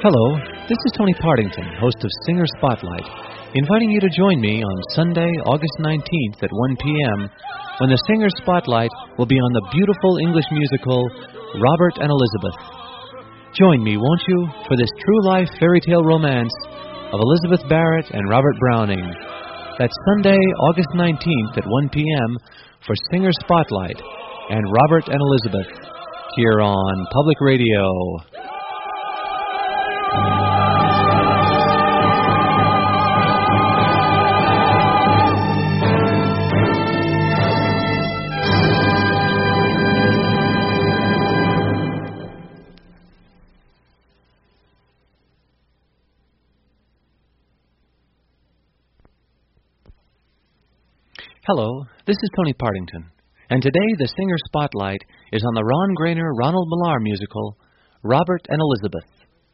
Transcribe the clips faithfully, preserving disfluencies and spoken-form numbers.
Hello, this is Tony Partington, host of Singer Spotlight, inviting you to join me on Sunday, August nineteenth at one p.m. when the Singer Spotlight will be on the beautiful English musical Robert and Elizabeth. Join me, won't you, for this true-life fairy tale romance of Elizabeth Barrett and Robert Browning. That's Sunday, August nineteenth at one p.m. for Singer Spotlight and Robert and Elizabeth here on Public Radio. Hello, this is Tony Partington, and today the Singer Spotlight is on the Ron Grainer Ronald Millar musical, Robert and Elizabeth.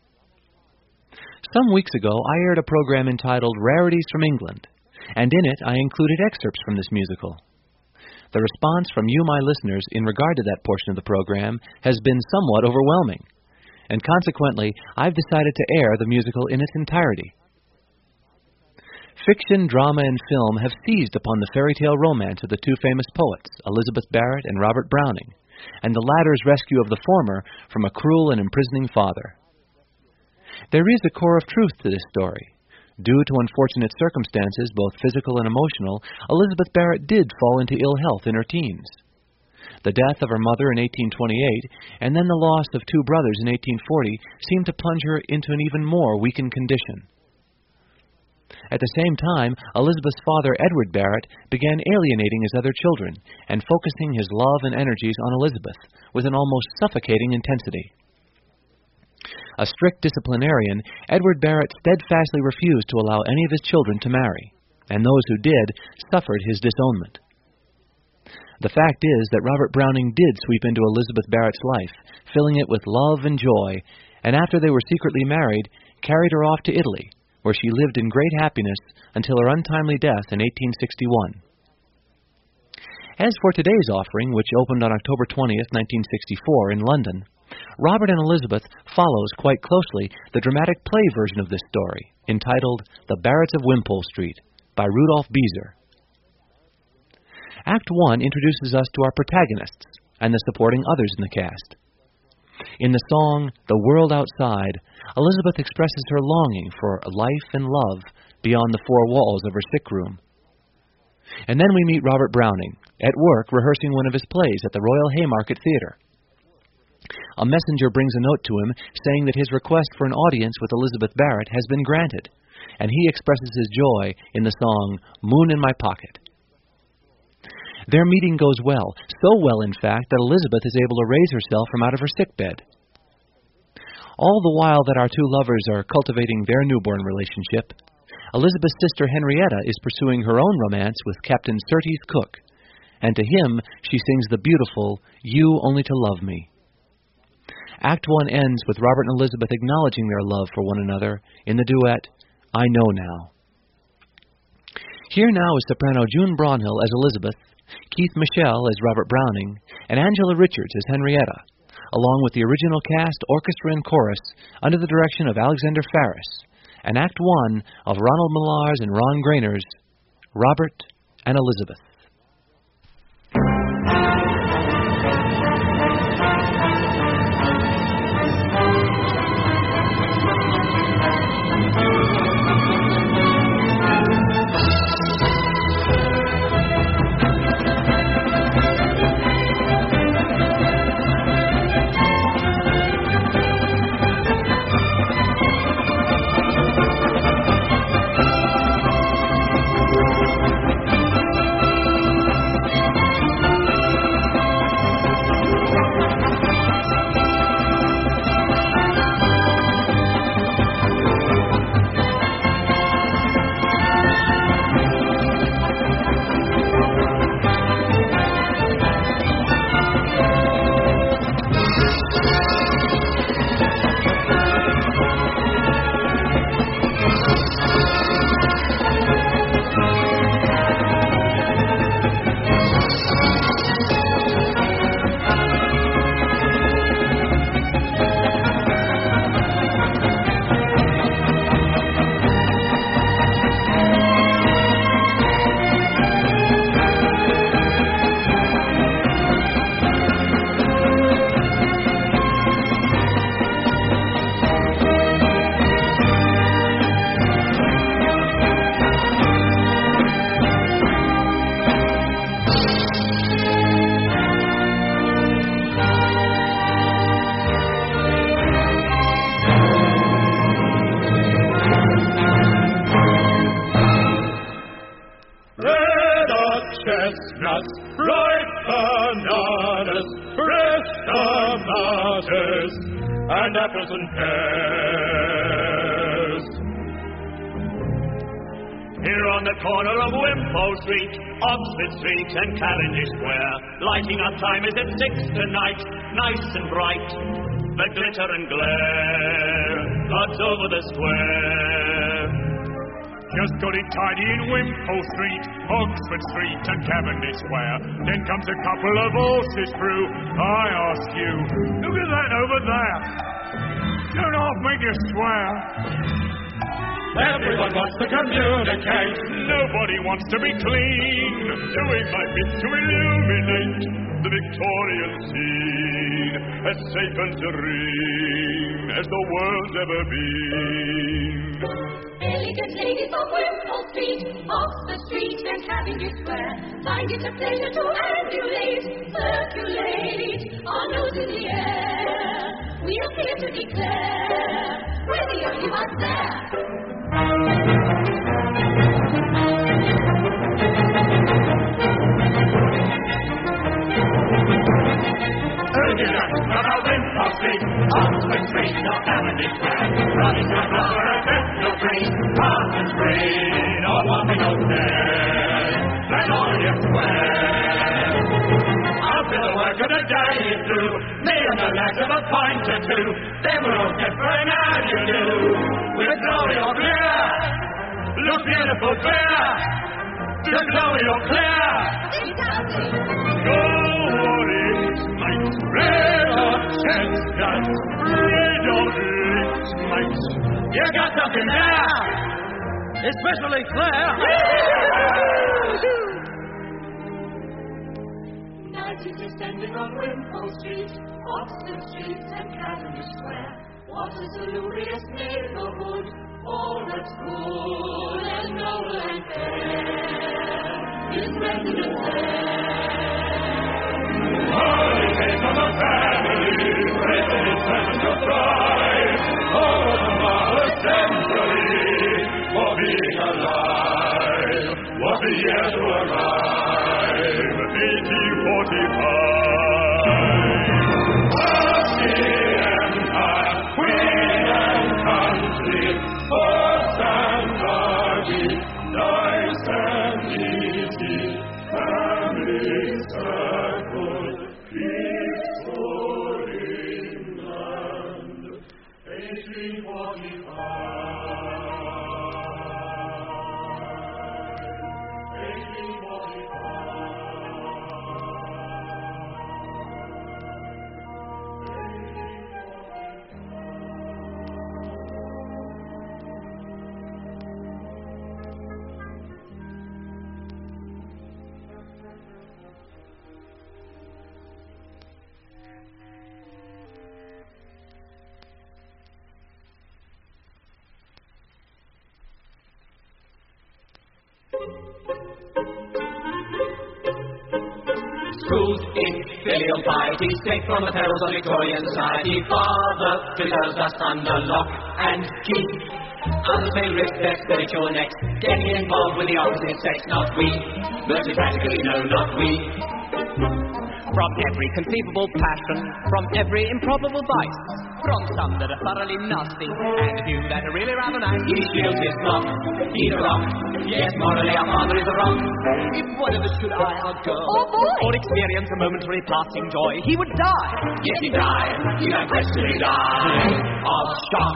Some weeks ago, I aired a program entitled Rarities from England, and in it I included excerpts from this musical. The response from you, my listeners, in regard to that portion of the program has been somewhat overwhelming, and consequently, I've decided to air the musical in its entirety. Fiction, drama, and film have seized upon the fairy tale romance of the two famous poets, Elizabeth Barrett and Robert Browning, and the latter's rescue of the former from a cruel and imprisoning father. There is a core of truth to this story. Due to unfortunate circumstances, both physical and emotional, Elizabeth Barrett did fall into ill health in her teens. The death of her mother in eighteen twenty-eight, and then the loss of two brothers in eighteen forty, seemed to plunge her into an even more weakened condition. At the same time, Elizabeth's father, Edward Barrett, began alienating his other children and focusing his love and energies on Elizabeth with an almost suffocating intensity. A strict disciplinarian, Edward Barrett steadfastly refused to allow any of his children to marry, and those who did suffered his disownment. The fact is that Robert Browning did sweep into Elizabeth Barrett's life, filling it with love and joy, and after they were secretly married, carried her off to Italy, where she lived in great happiness until her untimely death in eighteen sixty-one. As for today's offering, which opened on October twentieth, nineteen sixty-four in London, Robert and Elizabeth follows quite closely the dramatic play version of this story, entitled The Barretts of Wimpole Street, by Rudolph Beezer. Act one introduces us to our protagonists and the supporting others in the cast. In the song, The World Outside, Elizabeth expresses her longing for life and love beyond the four walls of her sick room. And then we meet Robert Browning, at work rehearsing one of his plays at the Royal Haymarket Theatre. A messenger brings a note to him saying that his request for an audience with Elizabeth Barrett has been granted, and he expresses his joy in the song, Moon in My Pocket. Their meeting goes well, so well, in fact, that Elizabeth is able to raise herself from out of her sickbed. All the while that our two lovers are cultivating their newborn relationship, Elizabeth's sister Henrietta is pursuing her own romance with Captain Surtees Cook, and to him she sings the beautiful You Only to Love Me. Act one ends with Robert and Elizabeth acknowledging their love for one another in the duet, I Know Now. Here now is soprano June Brownhill as Elizabeth, Keith Michelle as Robert Browning, and Angela Richards as Henrietta, along with the original cast, orchestra, and chorus under the direction of Alexander Farris, and Act one of Ronald Millar's and Ron Grainer's Robert and Elizabeth. chestnuts, ripe bananas, fresh tomatoes, and apples and pears. Here on the corner of Wimpole Street, Oxford Street and Cavendish Square, lighting up time is at six tonight, nice and bright. The glitter and glare floods over the square. Just got it tidy in Wimpole Street, Oxford Street and Cavendish Square. Then comes a couple of horses through. I ask you, look at that over there. Don't half make you swear. Everyone wants to communicate. Nobody wants to be clean. Doing my bit to illuminate the Victorian scene, as safe and serene as the world's ever been. Elegant ladies of Wimpole Street, Oxford Street and Cavendish Square, find it a pleasure to ambulate, circulate our nose in the air. We are here to declare we're the only ones there. Urging us about Wimpole Street, Oxford Street, or Cavendish Square, running down over a petrol free, Parson Street, or walking up there, Magnolia Square. After the work of the day is through, me and the lads have a pint or two, then we're all set for an how you do. With glory or clear, look beautiful clear, the glory or clear. Go orange, mates, red or chestnuts, red or lips, mates. You got something there, especially Claire. Night is descending on Wimpole Street, Oxford Street and Cavendish Square. What a salubrious neighborhood, all that's good and noble and fair is resident there. Holiday from the family, residents and surprise, over the marvelous century, for being alive, what a year to arrive, eighteen forty-five. Queen and country, horse and buggy, nice and easy, family circle, peaceful England, eighteen forty-five. eighteen forty-five. Schools in filial piety, safe from the perils of Victorian society. Father preserves us under lock and key. Others may risk their spiritual necks, getting involved with the opposite sex, not we. Mercy practically, no, not we. From every conceivable passion, from every improbable vice, from some that are thoroughly nasty, and a few that are really rather nice. He shields his flock, he's a rock. Yes, morally our father is a rock. If one of us should eye our girl, Oh, boy. or experience a momentary passing joy, he would die. Yes, he died, he unquestionably died of shock.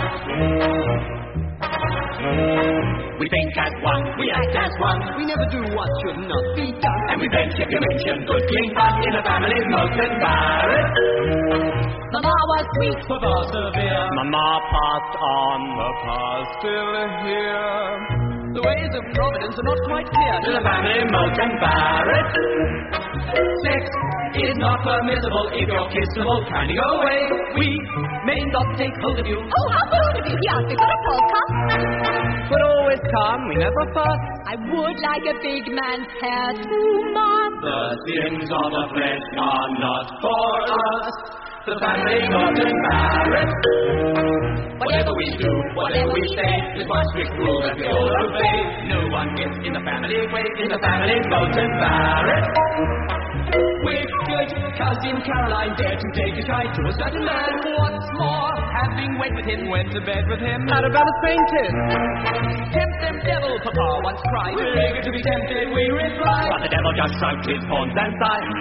We think as one, we act as one, We never do what should not be done. and we venture to mention good clean fun in a family most embarrassed. Mama was sweet, Papa severe, Mama passed on, the past still here. The ways of Providence are not quite clear. To the family most embarrassed. Sex is not permissible if you're kissable. Kindly go away. We may not take hold of you, oh, how bold of you, he asked me for a polka. But always calm, we never fuss. I would like a big man's hair too, Mom. the sins of the flesh are not for us. The family most embarrassed. Whatever we do, whatever we say, there's one strict rule that we all obey. No one gets in the family way, in the family Moulton Barrett. With good cousin Caroline dared to take a kite to a certain man. What's more, having went with him, went to bed with him. Arabella fainted. Tempt them, devil, Papa once cried. We're eager to be tempted, we replied. But the devil just shrugged his horns and sighed.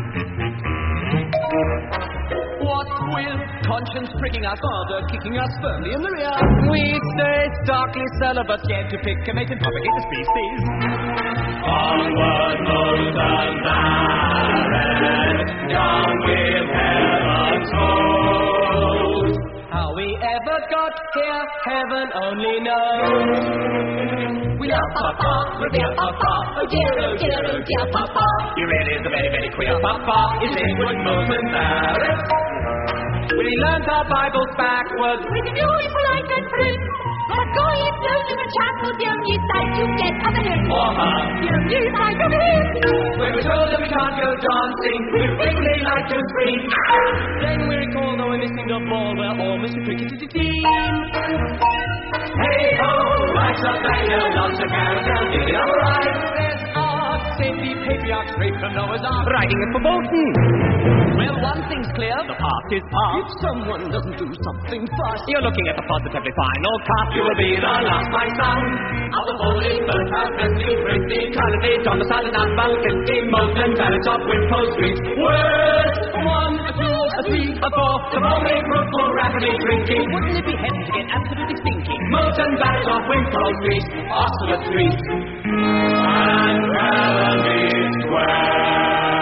What with conscience pricking us, father kicking us firmly in the rear, we stay starkly celibate, yet to pick a mate and propagate the species. Onward, Moulton Barrett, down with heaven's host. How we ever got here, heaven only knows. We are Papa, we're dear Papa, oh dear, oh dear, oh dear Papa. He really is a very, very queer Papa, his name was Moulton Barrett. We learned our Bibles backwards. We can do it polite and free. But go ye slow to the chapel, dear me, side to get covenant. Or her. Dear me, side to me. When we told them we can't go dancing, we really like to scream. Then we recall though we're missing the ball, we're almost a cricket team. Hey ho, life's a banger, lots of carousel, did it alright. There's art, safety, patriarchs, rape from Noah's Ark, riding it for Bolton. Well, one thing's clear, the past is past. If someone doesn't do something fast, you're looking at the positively final cast. You will be the last, my son, of the holy first house, Bentley, Brisbane, Carnaby, John, the Silent Outbound, fifty, Moulton, Barrett, of Wimpole Street. Worst, one, a two, a three, a four, the morning fruitful, rapidly drinking. Wouldn't it be heaven to get absolutely stinking? Moulton, Barrett, of Wimpole Street, Oxford Street, and Cavendish Square.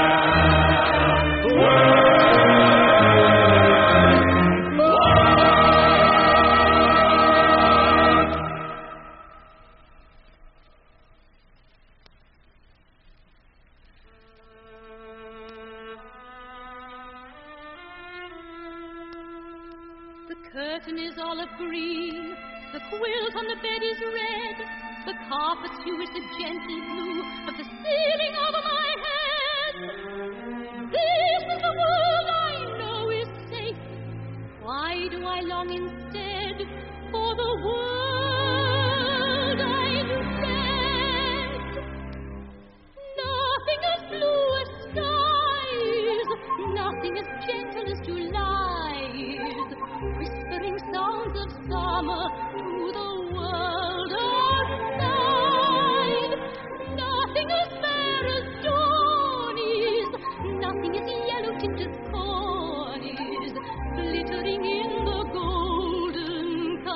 The curtain is olive green, the quilt on the bed is red, the carpet's hue is the gentle blue of the ceiling over my head. This is the world I know is safe. Why do I long instead for the world I knew red? Nothing as blue as skies, nothing as gentle as July's, whispering sounds of summer to the world outside. Nothing as fair as dawn is, nothing as yellow tinted as corn is, glittering in the golden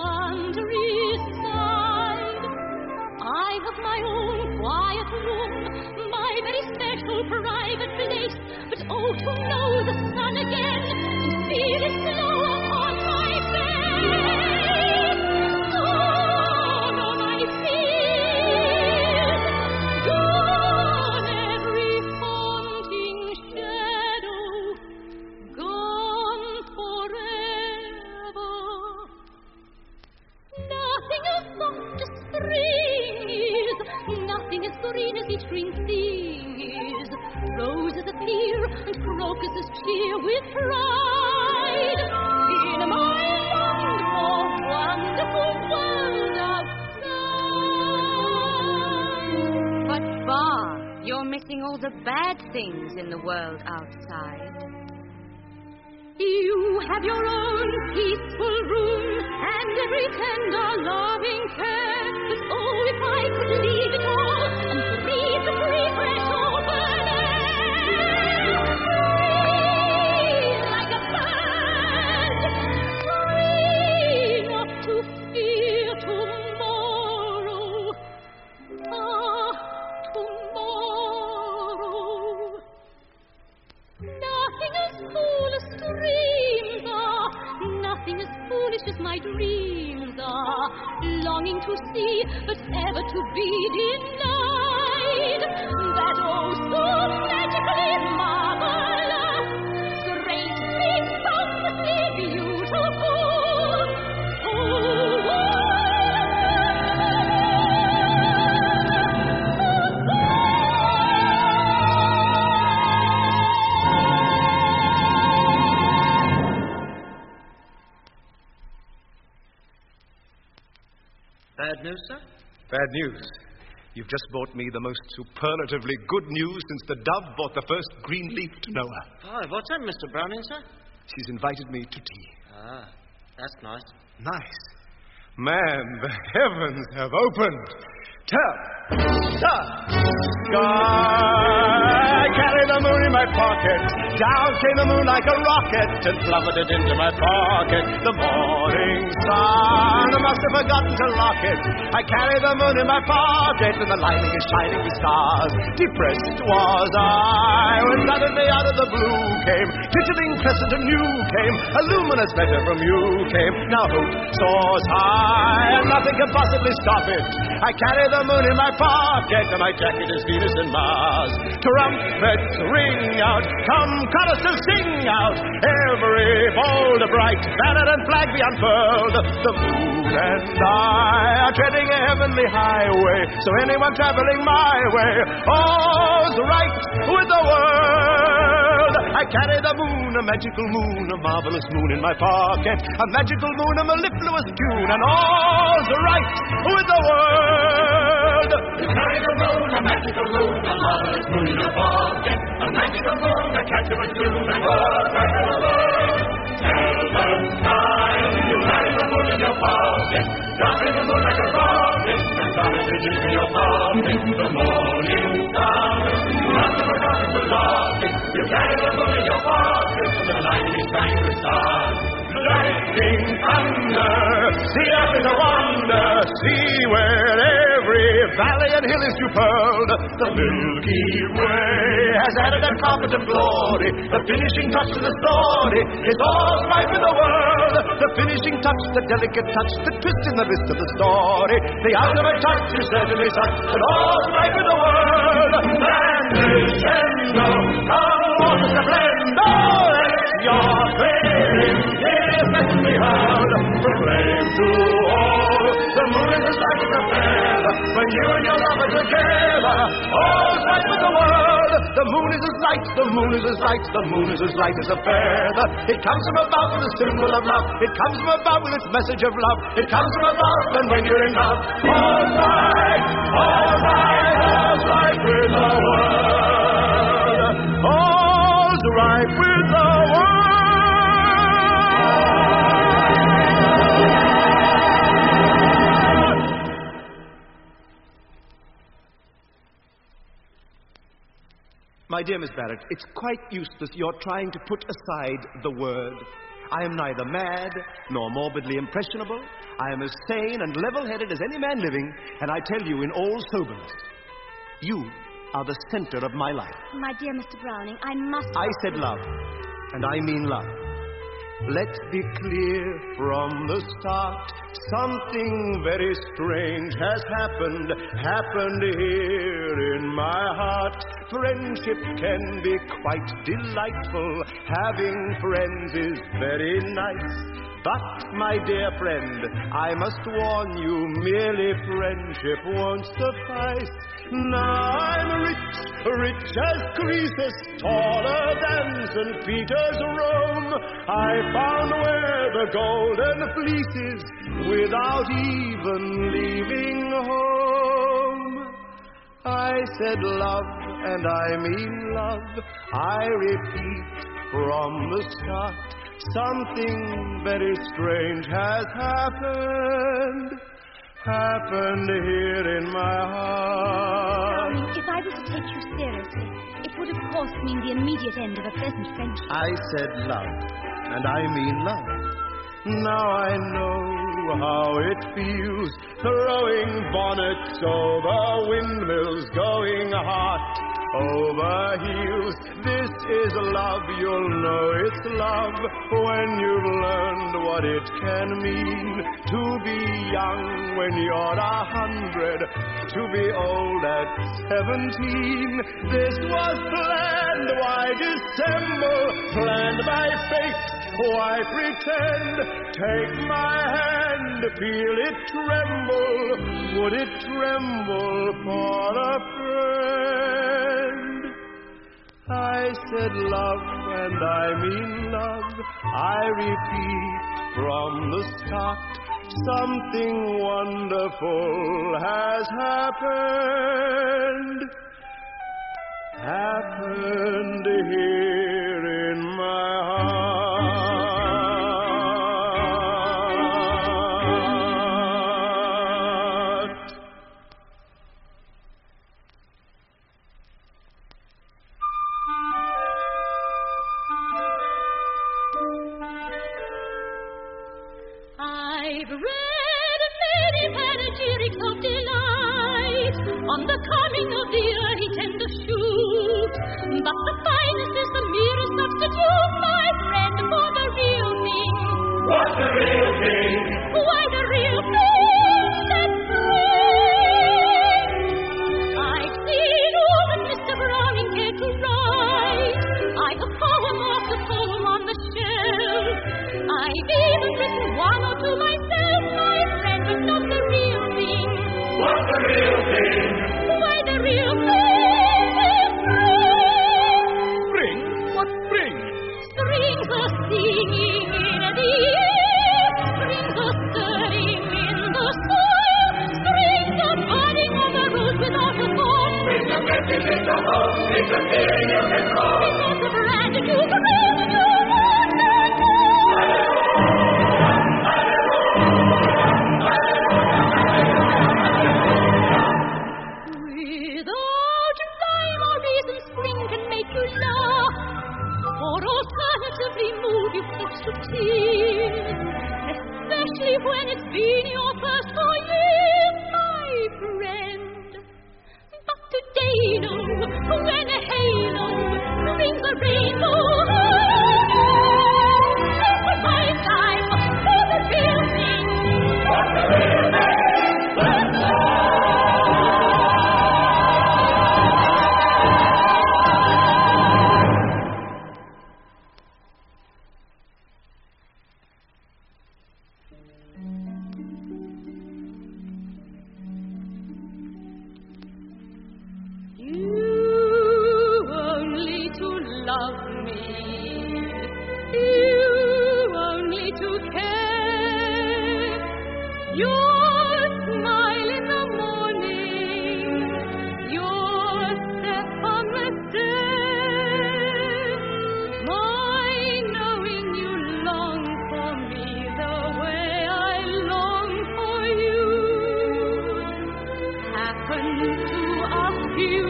countryside. I have my own quiet room, my very special private place, but oh, to know the sun again and feel it glow upon my face. Gone are my fears, gone every haunting shadow, gone forever. Nothing as soft as spring is, nothing as green as each green thing is. Roses appear and crocuses cheer with pride in my wonderful, wonderful world outside. But Bar, you're missing all the bad things in the world outside. You have your own peaceful room and every tender, loving care. But oh, if I could leave it all and breathe the free, fresh, open air, free like a bird, free not to fear tomorrow. Ah, tomorrow. Nothing as cool as dreams are, nothing as foolish as my dreams are, longing to see but ever to be denied, that oh so magically marvelous, great, big, boundlessly beautiful, oh, Bad news, sir? Bad news. You've just brought me the most superlatively good news since the dove brought the first green leaf to Noah. Oh, what's that, Mister Browning, sir? She's invited me to tea. Ah, that's nice. Nice. Man, the heavens have opened. Tell, sir, sky, carry the moon in my pocket. Down came the moon like a rocket and plummeted into my pocket. The morning sun must have forgotten to lock it. I carry the moon in my pocket and the lining is shining with stars. Depressed was I when suddenly out of the blue came twinkling crescent anew came a luminous letter from you came. Now hope soars high and nothing can possibly stop it. I carry the moon in my pocket and my jacket is Venus and Mars. Trumpets ring out, come choristers sing out. Every bold bright banner and flag be unfurled. The moon and I are treading a heavenly highway, so anyone traveling my way, all's right with the world. I carry the moon, a magical moon, a marvelous moon in my pocket, a magical moon, a mellifluous tune, and all's right with the world. You carry the moon, a magical moon, a marvelous moon in your pocket, a magical moon, a captivating tune, and all's right with the world. Tell the sky, you carry the moon in your pocket, dropping the moon like a rocket, and promise to give me your pocket. The morning star, not to forget to lock it. You carry the moon in your pocket, and the lightning is shining with stars. Lightning thunder, the earth is a wonder. See where every valley and hill is superb. The Milky Way has added a carpet of glory. The finishing touch to the story is all right with the world. The finishing touch, the delicate touch, the twist in the wrist of the story. The ultimate touch is certainly such that all's right with the world. And is tender, come on, the blender. Let your failing years let me heard. Proclaim to all, the moon is as light as a feather. When you and your lover together, all's right with the world. The moon is as light, the moon is as light, the moon is as light as a feather. It comes from above with a symbol of love. It comes from above with its message of love. It comes from above, and when you're in love, all's right, all's right, all's right with the world. All's right with the world. My dear Miss Barrett, it's quite useless your trying to put aside the word. I am neither mad nor morbidly impressionable. I am as sane and level-headed as any man living, and I tell you in all soberness, you are the center of my life. My dear Mister Browning, I must... I said love, and I mean love. Let's be clear from the start. Something very strange has happened, happened here in my heart. Friendship can be quite delightful. Having friends is very nice. But, my dear friend, I must warn you, merely friendship won't suffice. Now I'm rich, rich as Croesus, taller than Saint Peter's Rome. I found where the golden fleece is, without even leaving home. I said love, and I mean love. I repeat from the start, something very strange has happened, happened here in my heart. Darling, if I was to take you seriously, it would of course mean the immediate end of a pleasant friendship. I said love, and I mean love. Now I know how it feels, throwing bonnets over windmills, going hot over heels. This is love, you'll know it's love when you've learned what it can mean. To be young when you're a hundred, to be old at seventeen. This was planned, why dissemble? Planned by fate, why pretend? Take my hand, feel it tremble. Would it tremble for a friend? I said love, and I mean love. I repeat from the start, something wonderful has happened, happened here in my heart. I've read many panegyrics of delight on the coming of the early tender shoot, but the finest is the merest substitute, my friend, for the real thing. What's the real thing? Why, the real thing that brings. I've seen all that Mister Browning cared to write. I've a poem after poem on the shelf. I've even written one or two myself, my friend, but not the real thing. What's the real thing? Why, the real thing is spring. Spring? What spring? Springs are singing in the air. Springs are stirring in the soil. Springs are budding on the road without a thought. Springs are getting in the home. Springs are hearing you can call. Because of brand new green and you want to know. Without rhyme or reason, spring can make you laugh, or alternatively move you close to tears, especially when it's been your first for years, my friend. But today, no, when a halo brings a rainbow, this was my time for the real thing. What's the real thing? You only to love me, you only to care, your smile in the morning, your step on the stair, my knowing you long for me the way I long for you, happened to us few.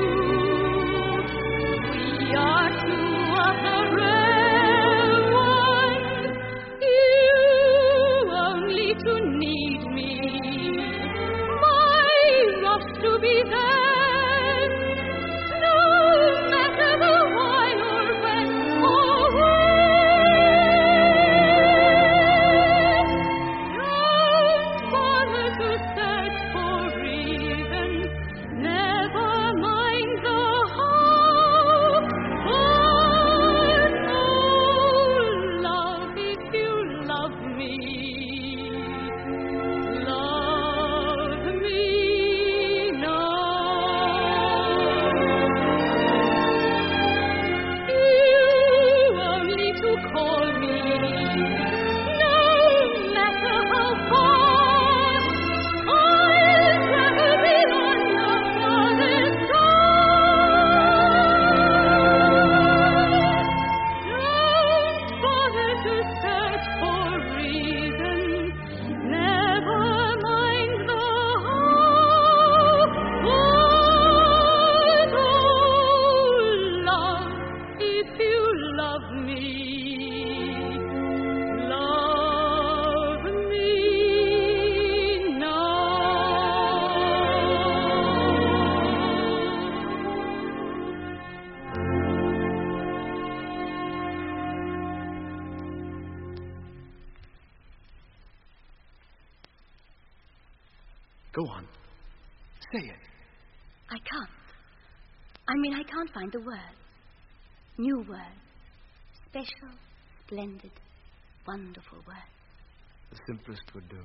We are two of the rare ones. You only to need me. My rush to be there. No matter the why or when or where. Don't bother to search for reasons. Never mind the how. For no love if you love me. Love me now. You only to call me. No matter how far, I'll travel beyond the farthest star. Don't bother to search for reasons. Never mind the how. For love, if you love me, love me now. Go on. Say it. I can't. I mean, I can't find the words. New words. Special, splendid, wonderful words. The simplest would do.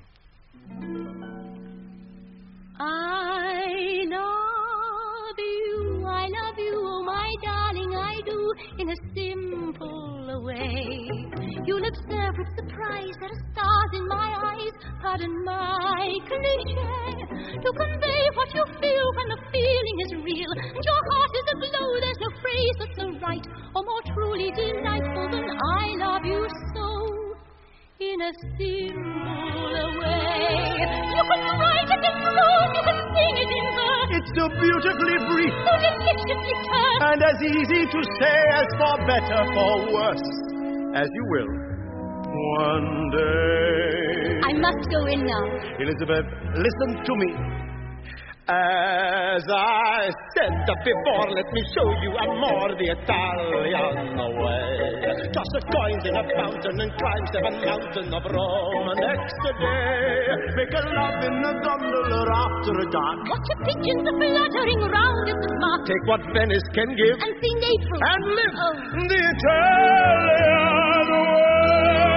I love you, I love you, oh my darling, I do, in a simple way. You'll observe with surprise there are stars in my eyes. Pardon my cliché. To convey what you feel when the feeling is real and your heart is aglow, there's no phrase that's so right or more truly delightful than I love you so. In a simple way. You can write it in prose, you can sing it in verse. It's so beautifully brief, so deliciously terse, and as easy to say as for better, for worse, as you will. One day. I must go in now. Elizabeth, listen to me. As I said before, let me show you a more the Italian way. Toss the coins in a fountain and climb seven mountains of Rome. Next day, make a love in a gondola after dark. Watch a pigeons fluttering round in the mark. Take what Venice can give and see Naples and live oh. the Italian way.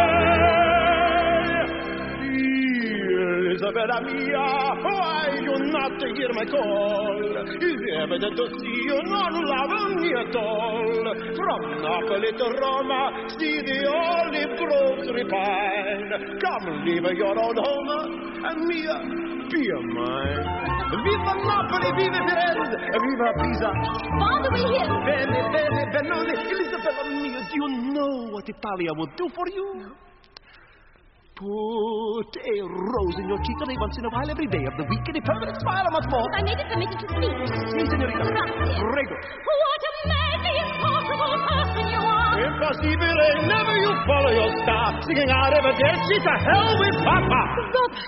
Isabella mia, why you not hear my call? Is evident to see you not loving me at all. From Napoli to Roma, see the olive groves refine. Come, leave your old home, and mia, be mine. Viva Napoli, viva Firenze, viva Pisa. All the way here. Bene, bene, benone. Isabella mia, do you know what Italia will do for you? No. Put a rose in your cheek once in a while every day of the week and a permanent smile once more. If I may be permitted to speak. Si, senorita. Prego. What a madly impossible person you are. Impossibile. Never you follow your star. Singing arrivederci to hell with Papa. Robert.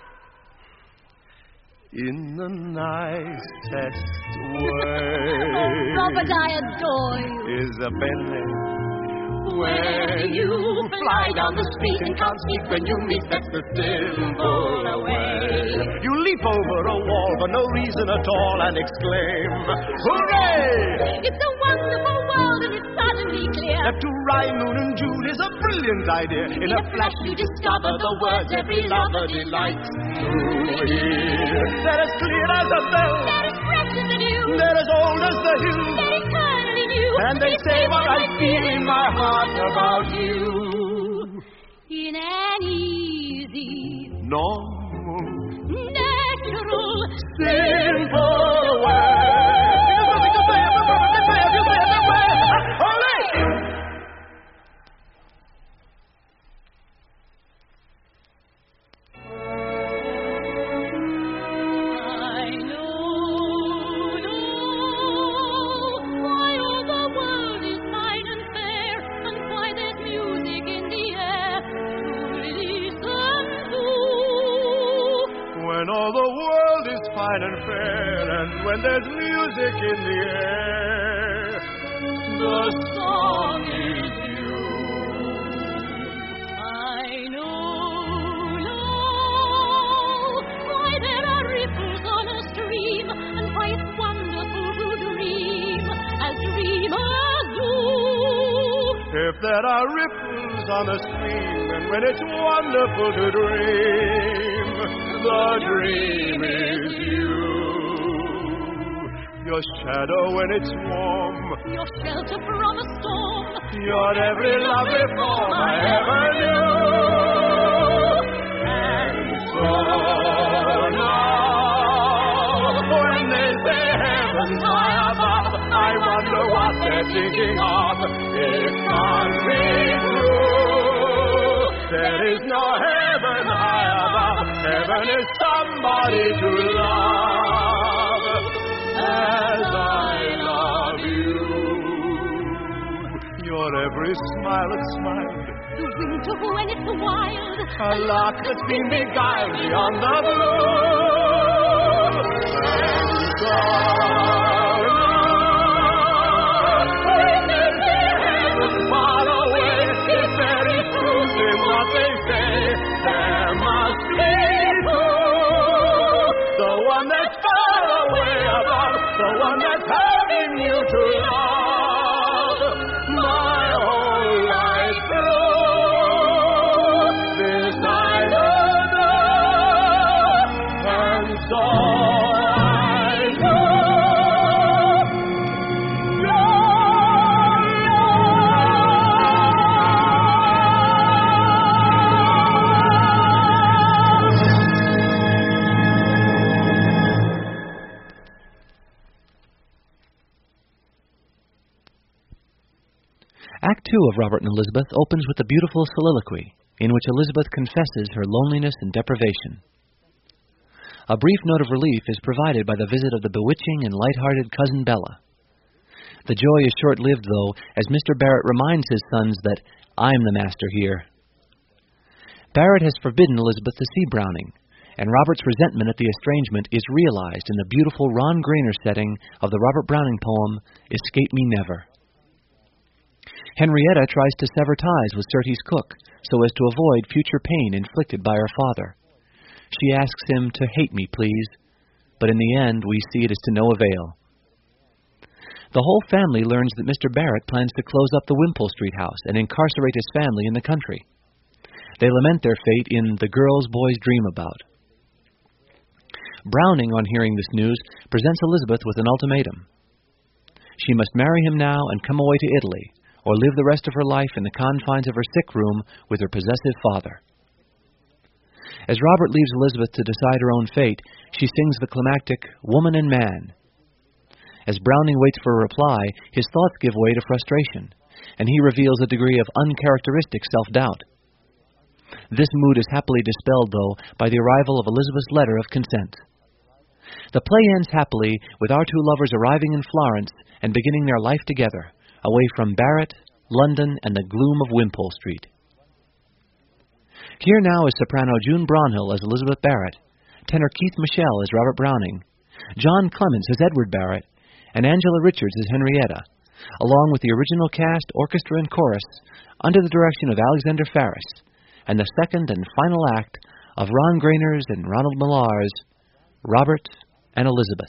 In the nicest way. Oh, Robert, I adore you. Isabella. When you fly down the street and can't speak when you meet, that's the simple way. You leap over a wall for no reason at all and exclaim, hooray! It's a wonderful world and it's suddenly clear that to rhyme moon and June is a brilliant idea. In a flash you discover the words every lover delights to hear. They're as clear as a bell, they're as fresh as the dew, they're as old as the hill, they're eternally new, and they say what I feel in my heart about you. In an easy, normal, natural, simple way. When all the world is fine and fair, and when there's music in the air, the song is you. I know, know why there are ripples on a stream, and why it's wonderful to dream as dreamers do. If there are ripples on a stream, and when it's wonderful to dream, the dream is you. Your shadow when it's warm, your shelter from a storm, your every lovely form I ever knew. And so now, when they say heaven's high above, I wonder what they're thinking of. It can't be true. There is no heaven high above. Heaven is somebody to love as I love you. Your every smile is smiled, the winter when it's wild, a lark that's been beguiled beyond the blue. And so when they say heaven far away, it's very truth in what they say. There must be the one that's far away above, the one that's having you to love my whole life through. This I know, and so I know. Act Two of Robert and Elizabeth opens with a beautiful soliloquy in which Elizabeth confesses her loneliness and deprivation. A brief note of relief is provided by the visit of the bewitching and light-hearted cousin Bella. The joy is short-lived, though, as Mister Barrett reminds his sons that I'm the master here. Barrett has forbidden Elizabeth to see Browning, and Robert's resentment at the estrangement is realized in the beautiful Ron Grainer setting of the Robert Browning poem, Escape Me Never. Henrietta tries to sever ties with Surtees cook so as to avoid future pain inflicted by her father. She asks him to hate me, please, but in the end we see it is to no avail. The whole family learns that Mister Barrett plans to close up the Wimpole Street house and incarcerate his family in the country. They lament their fate in The Girls Boys Dream About. Browning, on hearing this news, presents Elizabeth with an ultimatum. She must marry him now and come away to Italy, or live the rest of her life in the confines of her sick room with her possessive father. As Robert leaves Elizabeth to decide her own fate, she sings the climactic Woman and Man. As Browning waits for a reply, his thoughts give way to frustration, and he reveals a degree of uncharacteristic self-doubt. This mood is happily dispelled, though, by the arrival of Elizabeth's letter of consent. The play ends happily with our two lovers arriving in Florence and beginning their life together, away from Barrett, London, and the gloom of Wimpole Street. Here now is soprano June Brownhill as Elizabeth Barrett, tenor Keith Michelle as Robert Browning, John Clements as Edward Barrett, and Angela Richards as Henrietta, along with the original cast, orchestra, and chorus, under the direction of Alexander Farris, and the second and final act of Ron Grainer's and Ronald Millar's Robert and Elizabeth.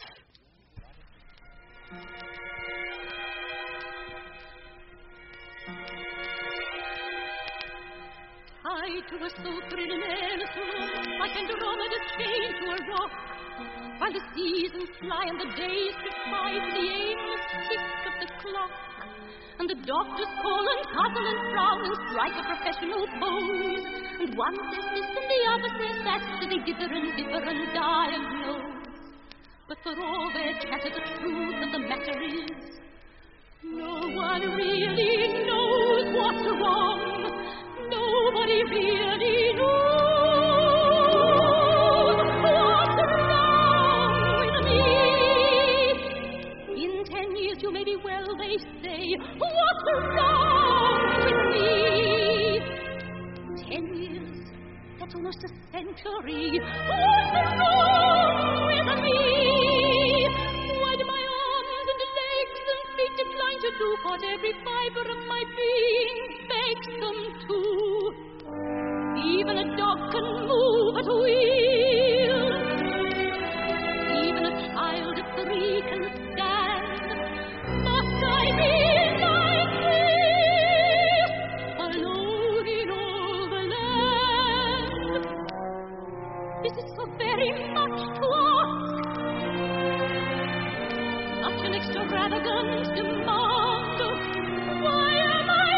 To a sulphur in an endless room, like Andromeda chained to a rock, while the seasons fly and the days drift by to the aimless tick of the clock, and the doctors call and hustle and frown and strike a professional pose, and one says this and the other says that, so they dither and differ and diagnose. But for all their chatter, the truth of the matter is, no one really knows what's wrong. Nobody really knows what's wrong with me. In ten years you may be well, they say. What's wrong with me? Ten years, that's almost a century. What's wrong with me? Why do my arms and legs and feet decline to do what every fibre of my being begs them to? Even a dog can move at will. Even a child of three can stand. Must I be like this, alone in all the land? This is so very much to ask. Such an extravagant demand. Why am I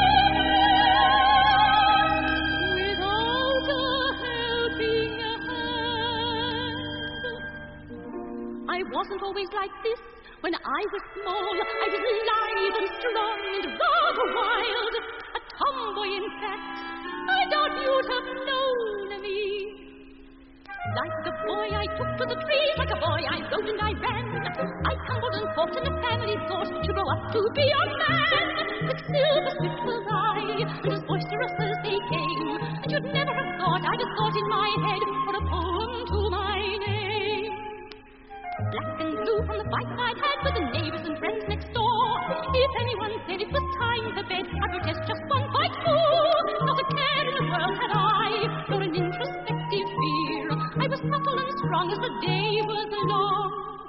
I wasn't always like this. When I was small, I was lithe and strong and rather wild. A tomboy, in fact. I doubt you'd have known me. Like a boy, I took to the trees. Like a boy, I rode and I ran. I tumbled and fought, and the family thought to grow up to be a man. But still the swift was I, and as boisterous as they came. And you'd never have thought I'd have thought in my head for a poem to my name. Black and blue from the fight I'd had with the neighbors and friends next door. If anyone said it was time for bed, I'd protest just one fight more. Not a care in the world had I, nor an introspective fear. I was supple and strong as the day was long,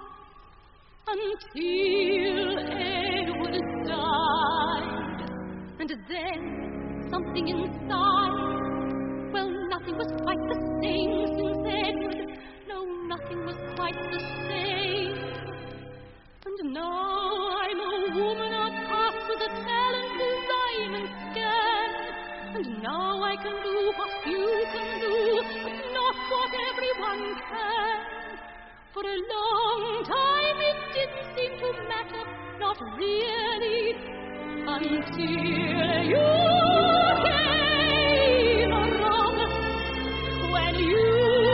until Edward died. And then something inside, well, nothing was quite the same since Edward. No, nothing was quite the same. And now I'm a woman outcast with a talent design and scan. And now I can do what you can do, but not what everyone can. For a long time it didn't seem to matter, not really, until you came along. When you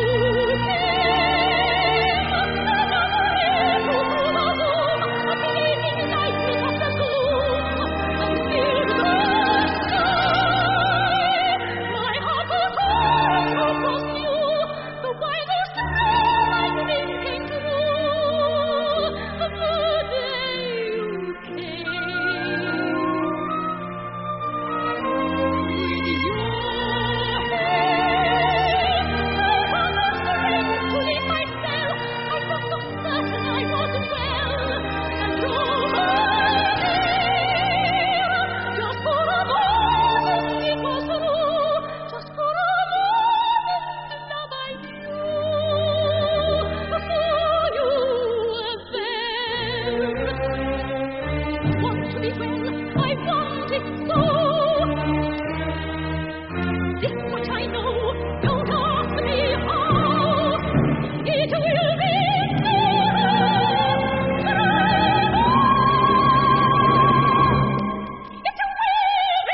came, suddenly through the room, a blazing light lit up the gloom and filled the sky. My heart was hard to pursue. The wildest dream I dreamed came true. The day you came. With your hand, upon the string to lead myself, I felt so certain I was well. And your hand, just for a moment it was true. Just for a moment, love I knew. For you were there. Want to be well, I want it so. This much I know, don't ask me how. It will be so. It will be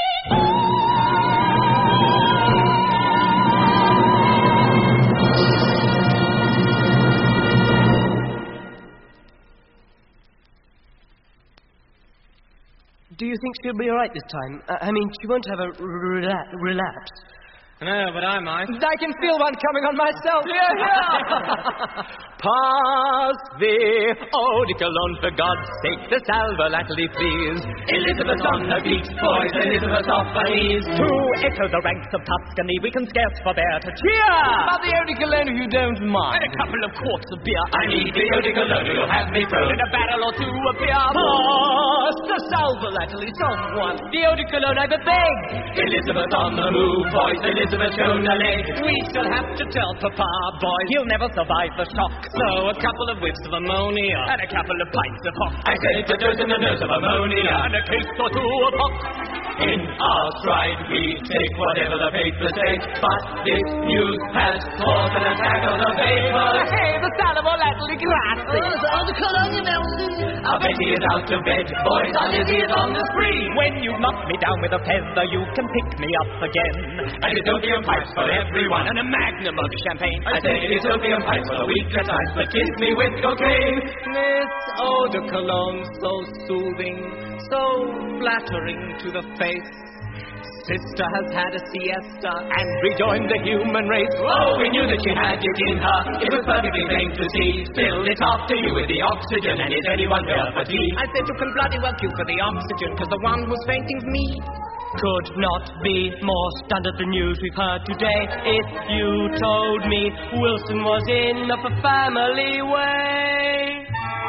Do you think she'll be all right this time? Uh, I mean, she won't have a rela- relapse. No, but I might. I can feel one coming on myself. Yeah, yeah. Pass the eau de cologne, for God's sake, the salve latterly, please. Elizabeth on her beat, boys, Elizabeth off her knees. To echo the ranks of Tuscany, we can scarce forbear to cheer. About the eau de cologne, if you don't mind. And a couple of quarts of beer. I need the eau de cologne, you'll have me thrown in a barrel or two of beer. Pass the salve latterly, someone. The eau de cologne, I beg. Elizabeth on the move, boys, Elizabeth shown a leg. We shall have to tell Papa, boys, he'll never survive the shock. So a couple of whiffs of ammonia and a couple of pints of hock. I said it's a dose and a dose of ammonia and a case or two of hock. In our stride we take whatever the papers say, but this news has caused an attack of the vapors. Hey, the salvo latterly, grazie. eau de cologne, merci. Our Betty is out of bed, boys, our Lizzie is on the spree. When you knock me down with a feather, you can pick me up again. And it's opium pipes for everyone and a magnum of champagne. I say it is opium pipes for the weak at times, but kiss me with cocaine. This eau de cologne, so soothing, so flattering to the face. Sister has had a siesta and rejoined the human race. Oh, we knew that she had it in her. It was perfectly plain to see. Still, it's after you with the oxygen, and is anyone here for tea? I said you can bloody well queue for the oxygen, cause the one who's fainting's me. Could not be more stunned at the news we've heard today if you told me Wilson was in a family way.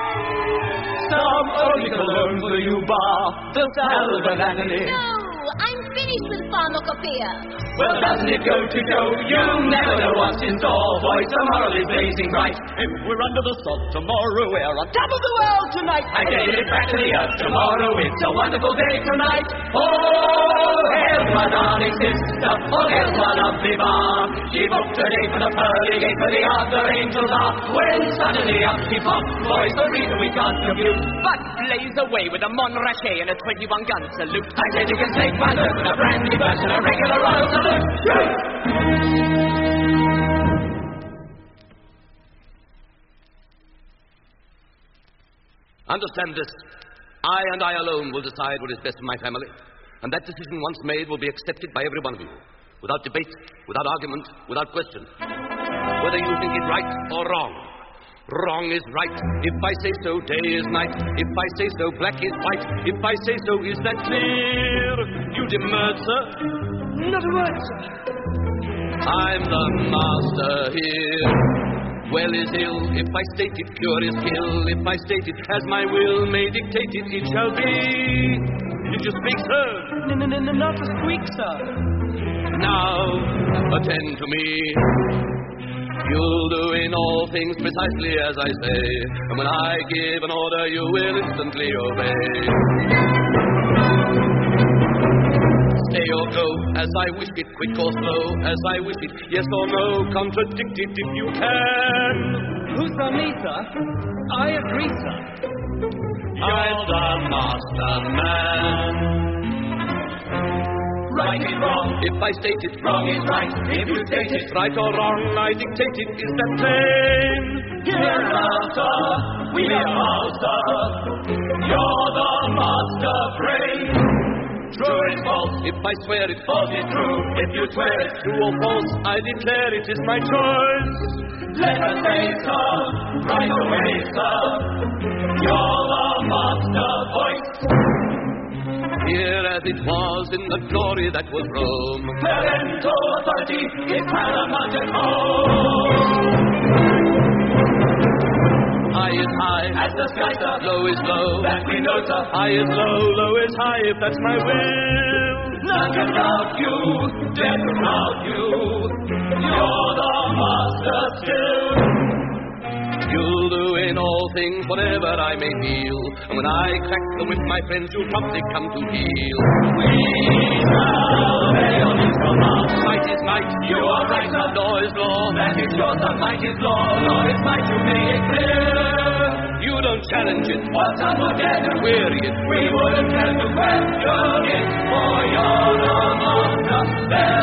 Some eau de cologne for you, bar, the salve latterly. No, I'm finished with pharmacopoeia. Well, doesn't it go to show you never know what's in store, boys? Tomorrow is blazing bright. If we're under the sun tomorrow, we're on top of the world tonight. I gave it back to the earth tomorrow. It's a wonderful day tonight. Oh, hail my darling sister. Oh, hail my lovely bar. She booked a day for the pearly gate where the other angels are. When suddenly up she popped, boys, the reason we can't compute. But blaze away with a Montrachet and a twenty-one gun salute. I said you can take my look with a brandy burst and a regular royal salute. Shoot! Understand this. I and I alone will decide what is best for my family. And that decision, once made, will be accepted by every one of you. Without debate, without argument, without question. Whether you think it right or wrong. Wrong is right. If I say so, day is night. If I say so, black is white. If I say so, is that clear? You demurred, sir? Not a word, sir. I'm the master here. Well is ill. If I state it, cure is kill. If I state it, as my will may dictate it, it shall be. Did you speak, sir? No, no, no, no, not a squeak, sir. Now, attend to me. You'll do in all things precisely as I say, and when I give an order, you will instantly obey. Stay or go, as I wish it, quick or slow, as I wish it, yes or no, contradict it if you can. Who's on me, sir? I agree, sir. Your darling master man. Right is wrong. If I state it, Wrong is right. If you state it, right or wrong, I dictate it. Is that plain? hereafter we are master. You're the master brain. True is false. If I swear it, False is true. If you swear it, true or false, I declare it is my choice. let us say so. Right away, sir. You're the master voice. Here as it was in the glory that was Rome, Parental authority is paramount at home. high is high, As the sky, sir, low is low, that we know, sir. high is low, low is high, if that's my will. None can rout you, dare to rout you. You're the master still. You'll do in all things whatever I may feel, and when I crack the whip, my friends, you'll promptly come to heel. We shall hail his command. Might is might, You are right, sir. law is law. That is yours, the might is law. Law is might, you make it clear. You don't challenge it, What some would dare to query it. We wouldn't care to question it, for you're the master. There